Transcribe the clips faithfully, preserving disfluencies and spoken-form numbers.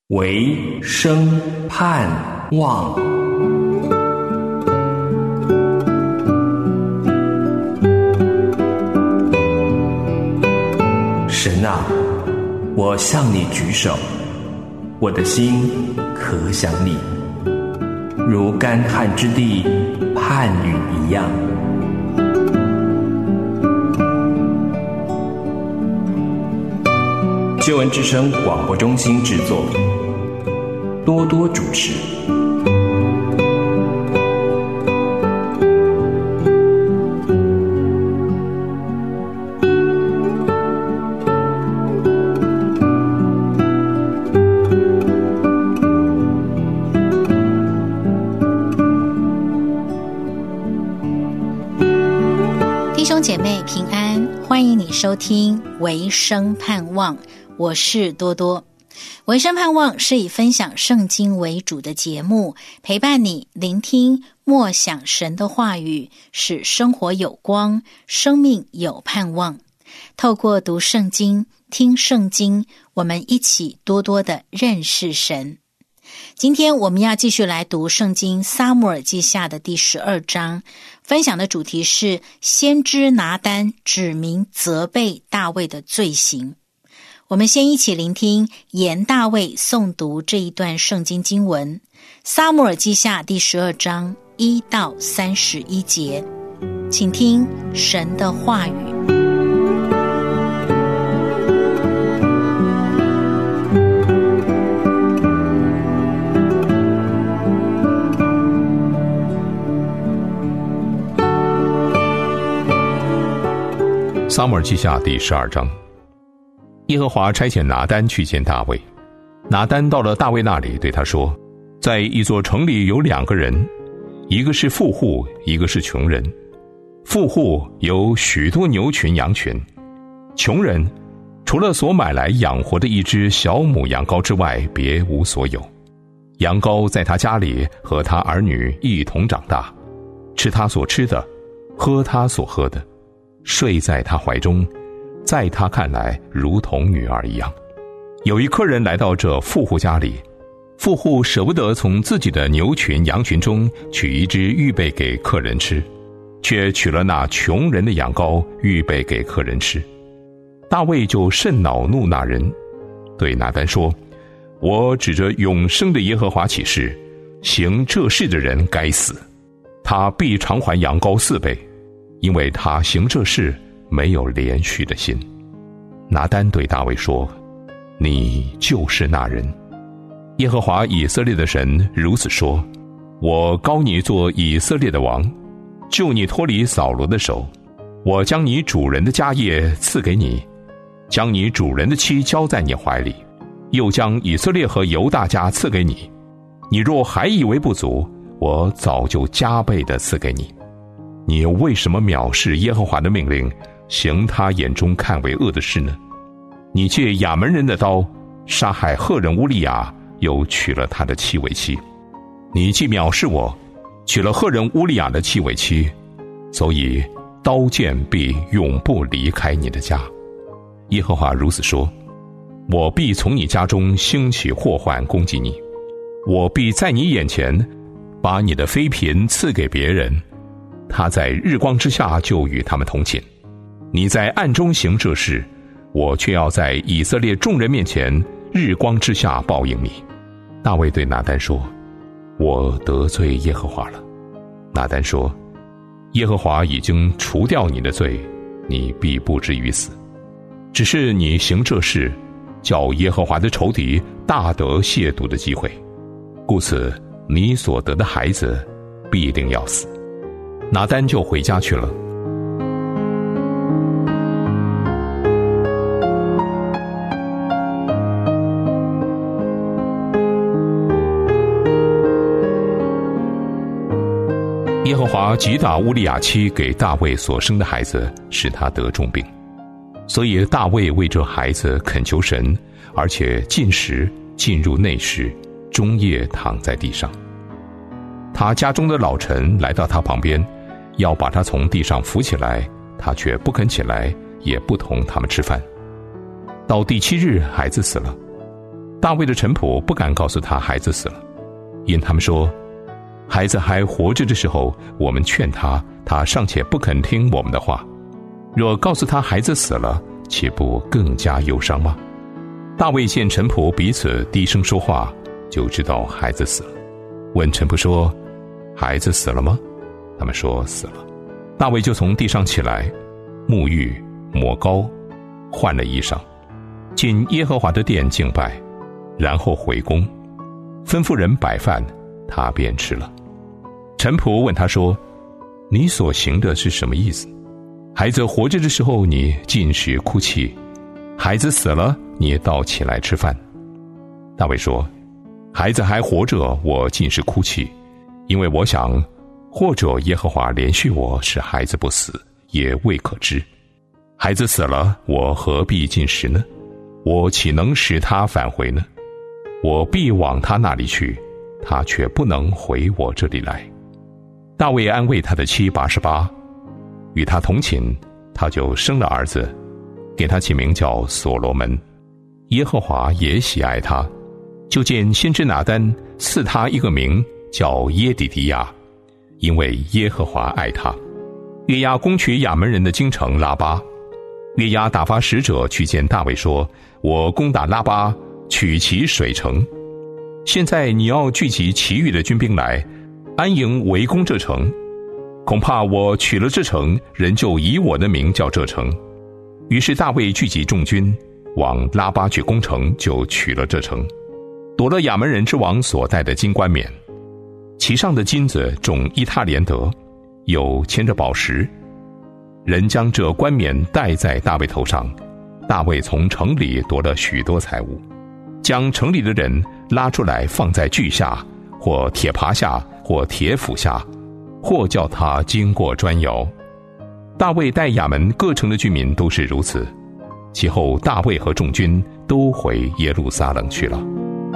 唯生盼望。神啊，我向你举手，我的心可想你，如干旱之地盼雨一样。救恩之声广播中心制作，多多主持。 弟兄姐妹平安，欢迎你收听唯生盼望，我是多多。唯生盼望是以分享圣经为主的节目，陪伴你聆听默想神的话语，使生活有光，生命有盼望。透过读圣经、听圣经，我们一起多多的认识神。今天我们要继续来读圣经撒母耳记下的第十二章，分享的主题是先知拿单指明责备大卫的罪行。我们先一起聆听言大卫诵读这一段圣经经文，撒母耳记下第十二章一到三十一节，请听神的话语。 撒母耳记下第十二章。耶和华差遣拿单去见大卫。拿单到了大卫那里，对他说，在一座城里有两个人，一个是富户，一个是穷人。富户有许多牛群羊群，穷人除了所买来养活的一只小母羊羔之外，别无所有。羊羔在他家里和他儿女一同长大，吃他所吃的，喝他所喝的，睡在他怀中，在他看来如同女儿一样。有一客人来到这富户家里，富户舍不得从自己的牛群羊群中取一只预备给客人吃，却取了那穷人的羊羔预备给客人吃。大卫就甚恼怒那人，对拿单说，我指着永生的耶和华起誓，行这事的人该死，他必偿还羊羔四倍，因为他行这事没有连续的心。拿单对大卫说，你就是那人。耶和华以色列的神如此说，我膏你做以色列的王，救你脱离扫罗的手，我将你主人的家业赐给你，将你主人的妻交在你怀里，又将以色列和犹大家赐给你。你若还以为不足，我早就加倍地赐给你。你为什么藐视耶和华的命令，行他眼中看为恶的事呢？你借亚门人的刀杀害赫人乌利亚，又娶了他的妻为妻。你既藐视我，娶了赫人乌利亚的妻为妻，所以刀剑必永不离开你的家。耶和华如此说，我必从你家中兴起祸患攻击你，我必在你眼前把你的妃嫔赐给别人，他在日光之下就与他们同寝。你在暗中行这事，我却要在以色列众人面前日光之下报应你。大卫对拿单说，我得罪耶和华了。拿单说，耶和华已经除掉你的罪，你必不至于死，只是你行这事，叫耶和华的仇敌大得亵渎的机会，故此你所得的孩子必定要死。拿单就回家去了。耶和华击打乌利亚妻给大卫所生的孩子，使他得重病，所以大卫为这孩子恳求神，而且进食，进入内室，终夜躺在地上。他家中的老臣来到他旁边，要把他从地上扶起来，他却不肯起来，也不同他们吃饭。到第七日，孩子死了。 大卫的臣仆不敢告诉他孩子死了，因他们说，孩子还活着的时候，我们劝他，他尚且不肯听我们的话，若告诉他孩子死了，岂不更加忧伤吗？大卫见臣仆彼此低声说话，就知道孩子死了，问臣仆说，孩子死了吗？他们说死了。大卫就从地上起来，沐浴抹膏，换了衣裳，进耶和华的殿敬拜，然后回宫，吩咐人摆饭，他便吃了。臣仆问他说，你所行的是什么意思？孩子活着的时候你进食哭泣，孩子死了你也倒起来吃饭。大卫说，孩子还活着，我进食哭泣，因为我想，或者耶和华怜恤我，使孩子不死，也未可知。孩子死了，我何必进食呢？我岂能使他返回呢？我必往他那里去，他却不能回我这里来。大卫安慰他的妻拔示巴，与他同寝，他就生了儿子，给他起名叫所罗门。耶和华也喜爱他，就见先知拿单赐他一个名叫耶底迪亚，因为耶和华爱他。约押攻取亚门人的京城拉巴，约押打发使者去见大卫说，我攻打拉巴，取其水城，现在你要聚集其余的军兵来，安营围攻这城，恐怕我取了这城，人就以我的名叫这城。于是大卫聚集众军，往拉巴去攻城，就取了这城，夺了亚门人之王所戴的金冠冕，其上的金子重一他连得，有牵着宝石。人将这冠冕戴在大卫头上，大卫从城里夺了许多财物，将城里的人拉出来放在锯下，或铁耙下，或铁斧下，或叫他经过砖窑。大卫带亚门各城的居民都是如此。其后大卫和众军都回耶路撒冷去了。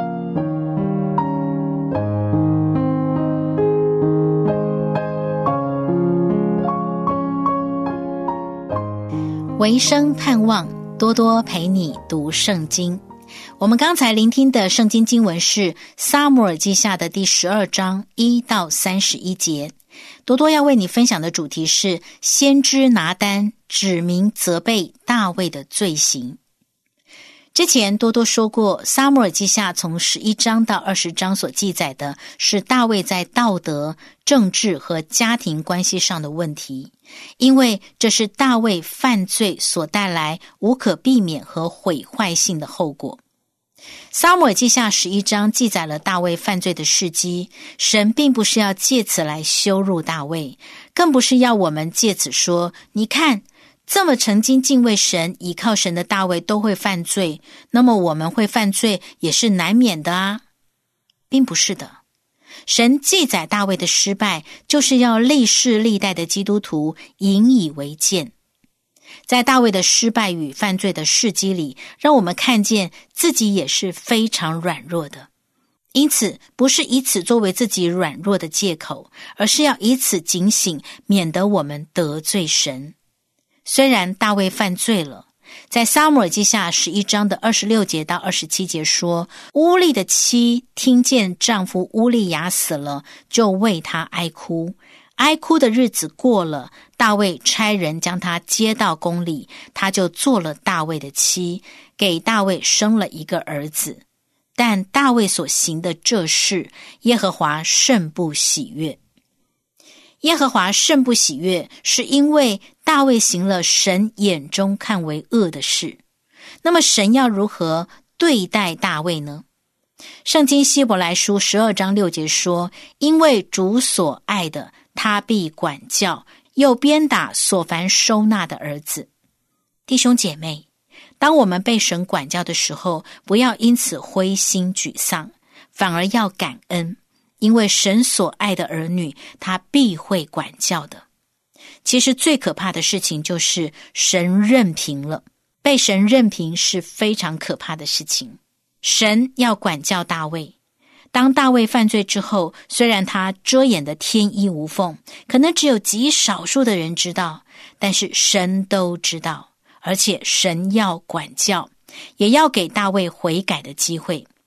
维生盼望，多多陪你读圣经。我们刚才聆听的圣经经文是撒母耳记下的第十二章一到三十一节。多多要为你分享的主题是先知拿单指明责备大卫的罪行。之前多多说过，撒母耳记下从十一章到二十章所记载的是大卫在道德、政治和家庭关系上的问题，因为这是大卫犯罪所带来无可避免和毁坏性的后果。撒母耳记下十一章记载了大卫犯罪的事迹，神并不是要借此来羞辱大卫，更不是要我们借此说，你看，这么曾经敬畏神、倚靠神的大卫都会犯罪，那么我们会犯罪也是难免的啊，并不是的。神记载大卫的失败，就是要历世历代的基督徒引以为鉴。在大卫的失败与犯罪的事迹里，让我们看见自己也是非常软弱的。因此，不是以此作为自己软弱的借口，而是要以此警醒，免得我们得罪神。虽然大卫犯罪了，在撒母耳记下十一章的二十六节到二十七节说，乌利的妻听见丈夫乌利亚死了，就为他哀哭。哀哭的日子过了，大卫差人将他接到宫里，他就做了大卫的妻，给大卫生了一个儿子。但大卫所行的这事，耶和华甚不喜悦。耶和华甚不喜悦，是因为大卫行了神眼中看为恶的事。那么神要如何对待大卫呢？圣经希伯来书十二章六节说，因为主所爱的，他必管教，又鞭打所凡收纳的儿子。弟兄姐妹，当我们被神管教的时候，不要因此灰心沮丧，反而要感恩，因为神所爱的儿女，他必会管教的。其实最可怕的事情就是神任凭了，被神任凭是非常可怕的事情。神要管教大卫，当大卫犯罪之后，虽然他遮掩的天衣无缝，可能只有极少数的人知道，但是神都知道，而且神要管教，也要给大卫悔改的机会，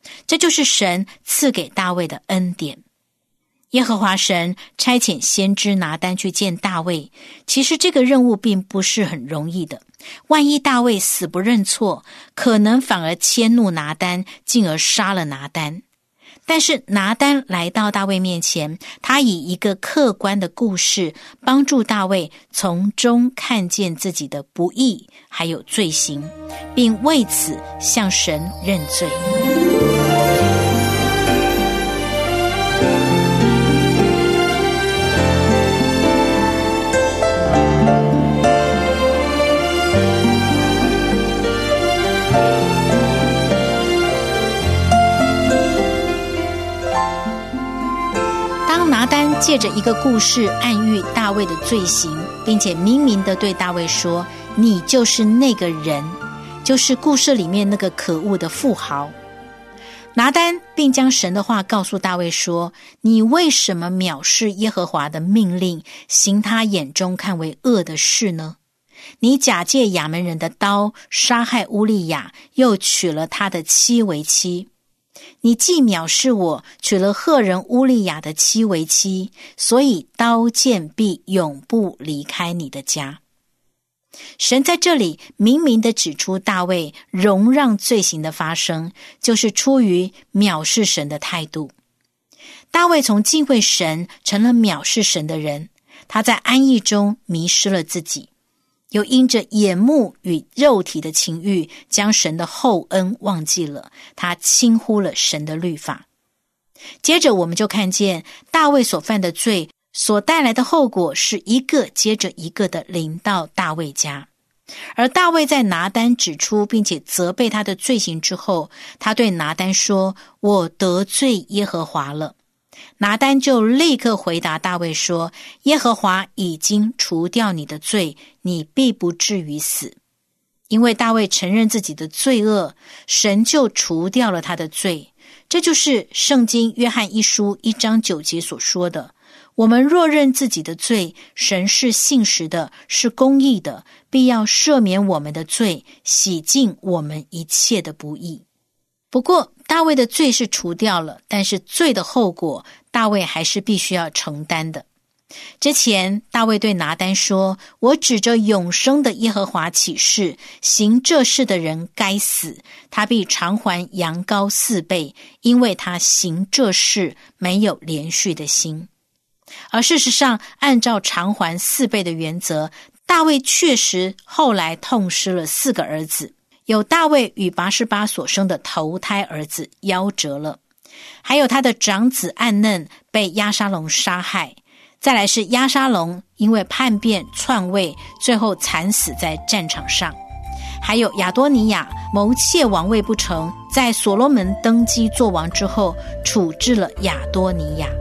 这就是神赐给大卫的恩典。耶和华神差遣先知拿单去见大卫，其实这个任务并不是很容易的。万一大卫死不认错，可能反而迁怒拿单，进而杀了拿单。但是拿单来到大卫面前，他以一个客观的故事帮助大卫从中看见自己的不义还有罪行，并为此向神认罪。拿单借着一个故事暗喻大卫的罪行，并且明明地对大卫说，你就是那个人，就是故事里面那个可恶的富豪。拿单并将神的话告诉大卫说，你为什么藐视耶和华的命令，行他眼中看为恶的事呢？你假借亚扪人的刀杀害乌利亚，又娶了他的妻为妻。你既藐视我，娶了赫人乌利亚的妻为妻，所以刀剑必永不离开你的家。神在这里明明地指出，大卫容让罪行的发生，就是出于藐视神的态度。大卫从敬畏神成了藐视神的人，他在安逸中迷失了自己，又因着眼目与肉体的情欲，将神的厚恩忘记了，他轻忽了神的律法。接着我们就看见大卫所犯的罪所带来的后果，是一个接着一个的临到大卫家。而大卫在拿单指出并且责备他的罪行之后，他对拿单说，我得罪耶和华了。拿单就立刻回答大卫说，耶和华已经除掉你的罪，你必不至于死。因为大卫承认自己的罪恶，神就除掉了他的罪。这就是圣经约翰一书一章九节所说的，我们若认自己的罪，神是信实的，是公义的，必要赦免我们的罪，洗净我们一切的不义。不过大卫的罪是除掉了，但是罪的后果大卫还是必须要承担的。之前大卫对拿单说，我指着永生的耶和华起誓，行这事的人该死，他必偿还羊羔四倍，因为他行这事没有连续的心。而事实上，按照偿还四倍的原则，大卫确实后来痛失了四个儿子，有大卫与拔示巴所生的头胎儿子夭折了，还有他的长子暗嫩被押沙龙杀害，再来是押沙龙因为叛变篡位，最后惨死在战场上，还有亚多尼亚谋窃王位不成，在所罗门登基做王之后处置了亚多尼亚。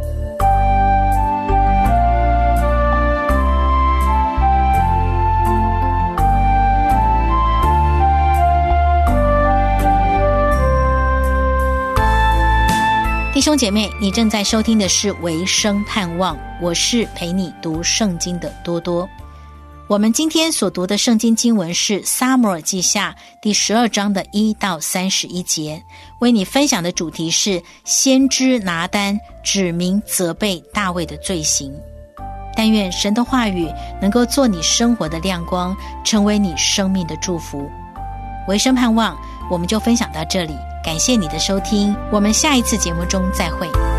弟兄姐妹，你正在收听的是维生盼望，我是陪你读圣经的多多。我们今天所读的圣经经文是撒母耳记下第十二章的一到三十一节，为你分享的主题是先知拿单指明责备大卫的罪行。但愿神的话语能够做你生活的亮光，成为你生命的祝福。维生盼望，我们就分享到这里，感谢你的收听，我们下一次节目中再会。